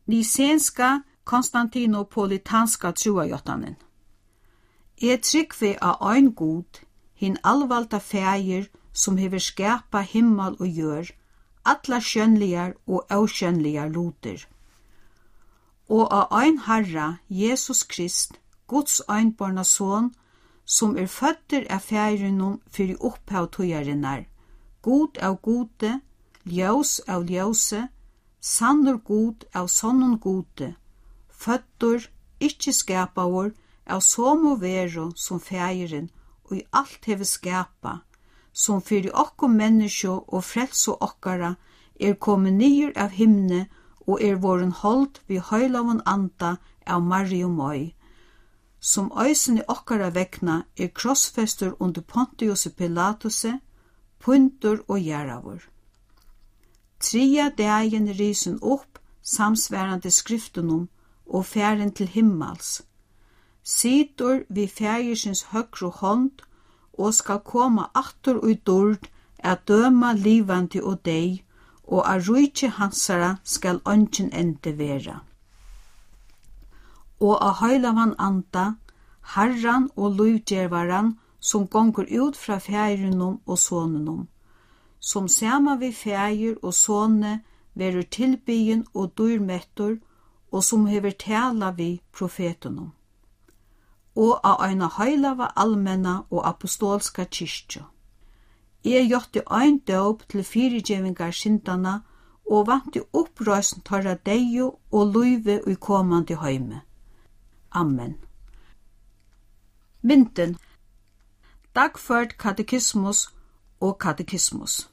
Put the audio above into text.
nicenska konstantinopolitanska troajottanen. Jeg trykvi av ein god, hin allvalda fægir som hever skapa himmel og jør, alla skjønligar og óskjønligar luter. Og av ein Herra, Jesus Krist, Guds einborna son, som fødder av fægrinum fyrir opphav tøyarinnar, god av gode, ljós av ljóse, sannur god av sonnun gode, føddur, ikkje skapaur, av somo vero som fægirin, og i alt hever skapa, som fyrir okko menneskjo og frelso okkara kommet nyer av himne og voren holdt vi høylaven anda av Marium Møy, som øysen i okkara vekna krossfester under Pontius Pilatus, puntur og gjeravur. Tria dagen risen opp samsværande skriftenum og færen til himmels. Situr vi fægirsins høgru hånd og skal koma aftur ui dord at døma livandi og deg, og a rujtje hansara skal ongen ende vera. Og a høylavan anda, Herran og luvdjervaran, som gonger ut fra fægirinum og sonenum, som sama vi fægir og sone verur tilbyen og dyrmettur, og som hever tala vi profetunum. Og av eina høylava almenna og apostolska kyrkja. Gjotti ein døp til fyrirgjevingar syndana og vanti opprøysen torra deio og luive ui komandi heime. Amen. Mynden. Dagført katekismus og katekismus.